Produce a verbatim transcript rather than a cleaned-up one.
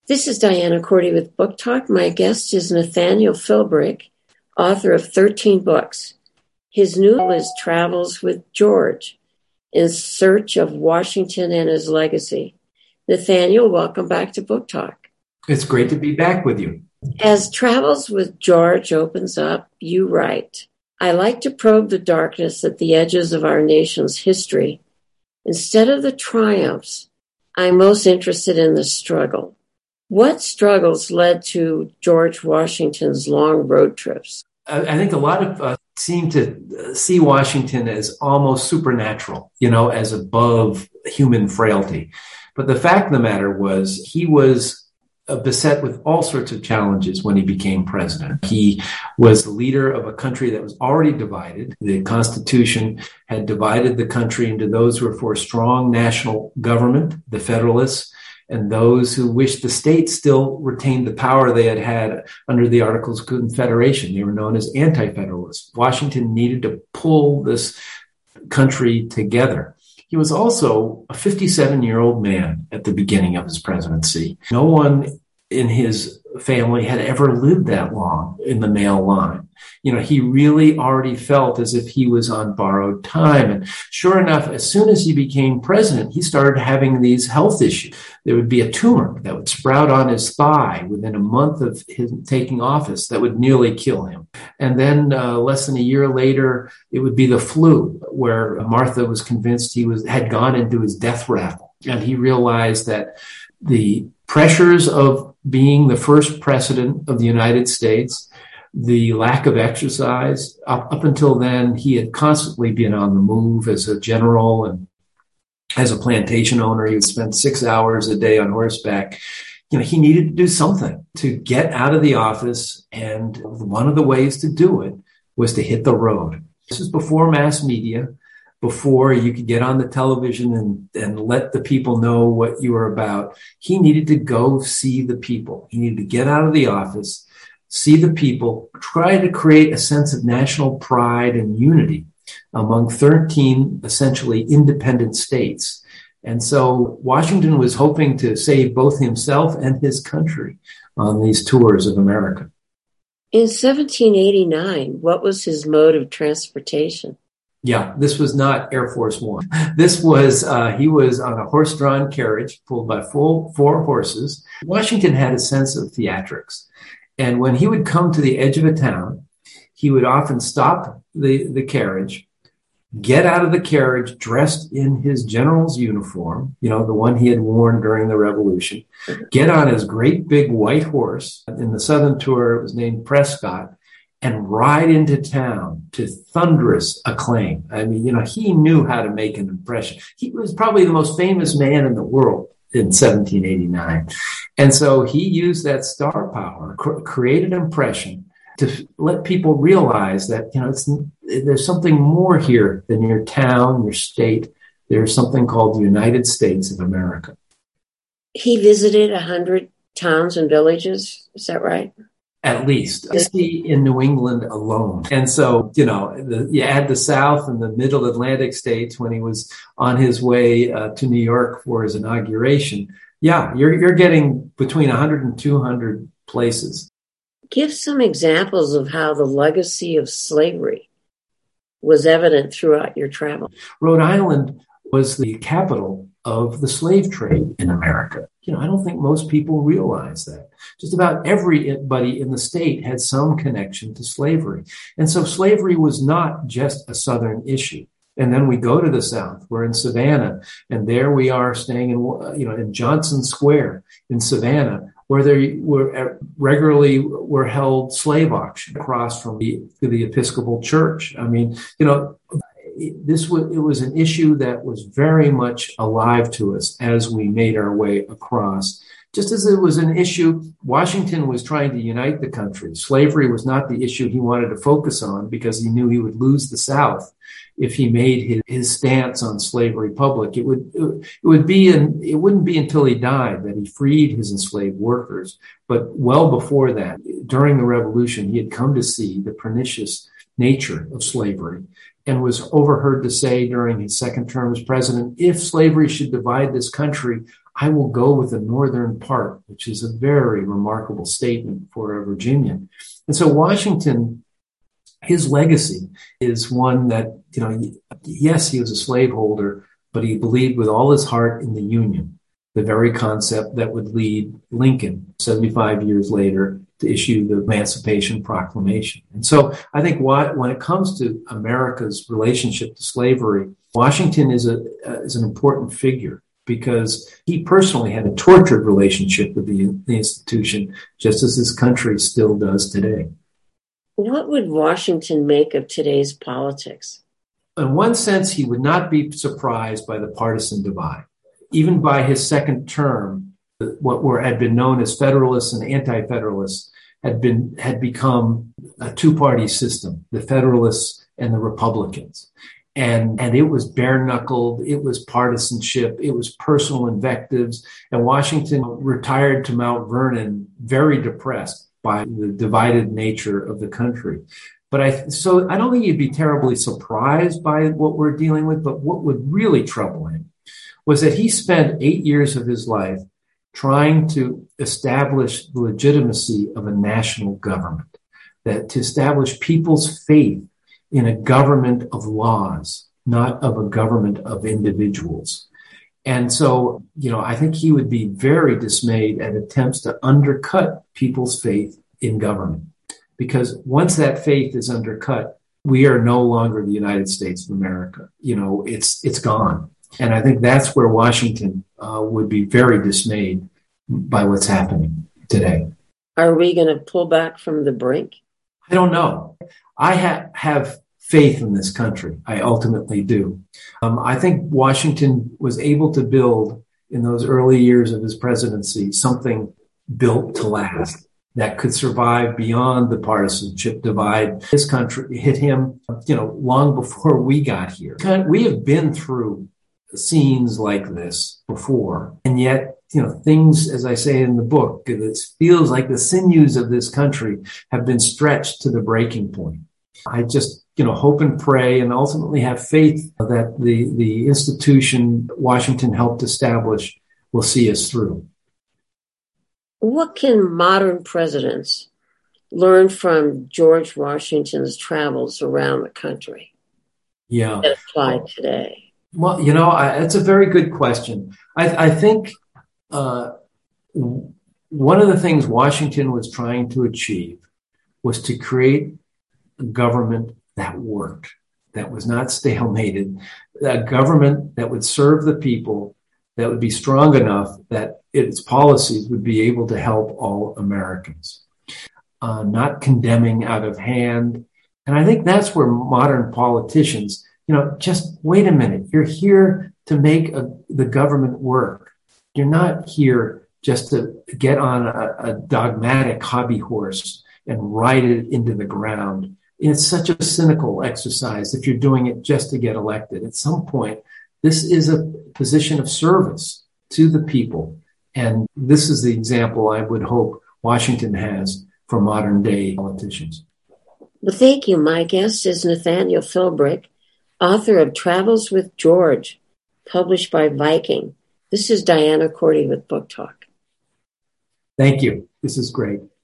This is Diana Cordy with Book Talk. My guest is Nathaniel Philbrick, author of thirteen books. His new book is Travels with George, in search of Washington and his legacy. Nathaniel, welcome back to Book Talk. It's great to be back with you. As Travels with George opens up, you write, I like to probe the darkness at the edges of our nation's history. Instead of the triumphs, I'm most interested in the struggle. What struggles led to George Washington's long road trips? I think a lot of us seem to see Washington as almost supernatural, you know, as above human frailty. But the fact of the matter was he was beset with all sorts of challenges when he became president. He was the leader of a country that was already divided. The Constitution had divided the country into those who were for a strong national government, the Federalists, and those who wished the states still retained the power they had had under the Articles of Confederation. They were known as anti-federalists. Washington needed to pull this country together. He was also a fifty-seven-year-old man at the beginning of his presidency. No one in his family had ever lived that long in the male line. You know, he really already felt as if he was on borrowed time. And sure enough, as soon as he became president, he started having these health issues. There would be a tumor that would sprout on his thigh within a month of his taking office that would nearly kill him. And then uh, less than a year later, it would be the flu, where Martha was convinced he was had gone into his death rattle. And he realized that the pressures of being the first president of the United States, the lack of exercise, up, up until then, he had constantly been on the move as a general and as a plantation owner. He would spend six hours a day on horseback. You know, he needed to do something to get out of the office. And one of the ways to do it was to hit the road. This is before mass media, before you could get on the television and, and let the people know what you were about. He needed to go see the people. He needed to get out of the office, see the people, try to create a sense of national pride and unity among thirteen essentially independent states. And so Washington was hoping to save both himself and his country on these tours of America. In seventeen eighty-nine, what was his mode of transportation? Yeah, this was not Air Force One. This was, uh, he was on a horse-drawn carriage pulled by full four horses. Washington had a sense of theatrics. And when he would come to the edge of a town, he would often stop the, the carriage, get out of the carriage dressed in his general's uniform, you know, the one he had worn during the Revolution, get on his great big white horse. In the Southern tour, it was named Prescott, and ride into town to thunderous acclaim. I mean, you know, he knew how to make an impression. He was probably the most famous man in the world in seventeen eighty-nine. And so he used that star power, cr- create an impression to f- let people realize that, you know, it's, there's something more here than your town, your state. There's something called the United States of America. He visited a hundred towns and villages. Is that right? At least sixty in New England alone. And so, you know, the, you add the South and the middle Atlantic states when he was on his way uh, to New York for his inauguration. Yeah, you're, you're getting between one hundred and two hundred places. Give some examples of how the legacy of slavery was evident throughout your travel. Rhode Island was the capital of the slave trade in America. You know, I don't think most people realize that. Just about everybody in the state had some connection to slavery. And so slavery was not just a Southern issue. And then we go to the South. We're in Savannah, and there we are staying in, you know, in Johnson Square in Savannah, where there were regularly were held slave auctions across from the, the Episcopal Church. I mean, you know, this was, it was an issue that was very much alive to us as we made our way across. Just as it was an issue, Washington was trying to unite the country. Slavery was not the issue he wanted to focus on because he knew he would lose the South if he made his, his stance on slavery public. It would it would be an, it wouldn't be until he died that he freed his enslaved workers. But well before that, during the Revolution, he had come to see the pernicious nature of slavery and was overheard to say during his second term as president, if slavery should divide this country, I will go with the northern part, which is a very remarkable statement for a Virginian. And so Washington, his legacy is one that, you know, yes, he was a slaveholder, but he believed with all his heart in the Union, the very concept that would lead Lincoln seventy-five years later to issue the Emancipation Proclamation. And so I think why, when it comes to America's relationship to slavery, Washington is a uh, is an important figure because he personally had a tortured relationship with the, the institution, just as this country still does today. What would Washington make of today's politics? In one sense, he would not be surprised by the partisan divide. Even by his second term, what were had been known as Federalists and Anti-Federalists had been had become a two-party system: the Federalists and the Republicans. And and it was bare-knuckled, it was partisanship, it was personal invectives. And Washington retired to Mount Vernon very depressed by the divided nature of the country. But I so I don't think he'd be terribly surprised by what we're dealing with. But what would really trouble him was that he spent eight years of his life trying to establish the legitimacy of a national government, that to establish people's faith in a government of laws, not of a government of individuals. And so, you know, I think he would be very dismayed at attempts to undercut people's faith in government. Because once that faith is undercut, we are no longer the United States of America. You know, it's it's gone. And I think that's where Washington uh, would be very dismayed by what's happening today. Are we going to pull back from the brink? I don't know. I ha- have faith in this country. I ultimately do. Um, I think Washington was able to build in those early years of his presidency something built to last that could survive beyond the partisanship divide. This country hit him, you know, long before we got here. We have been through scenes like this before, and yet, you know, things, as I say in the book, it feels like the sinews of this country have been stretched to the breaking point. I just, you know, hope and pray and ultimately have faith that the, the institution Washington helped establish will see us through. What can modern presidents learn from George Washington's travels around the country? Yeah. That apply today? Well, you know, I, it's a very good question. I, I think uh, one of the things Washington was trying to achieve was to create a government that worked, that was not stalemated, a government that would serve the people, that would be strong enough that its policies would be able to help all Americans, uh, not condemning out of hand. And I think that's where modern politicians, you know, just wait a minute. You're here to make a, the government work. You're not here just to get on a, a dogmatic hobby horse and ride it into the ground. It's such a cynical exercise if you're doing it just to get elected. At some point, this is a position of service to the people. And this is the example I would hope Washington has for modern day politicians. Well, thank you. My guest is Nathaniel Philbrick, author of Travels with George, published by Viking. This is Diana Cordy with Book Talk. Thank you. This is great.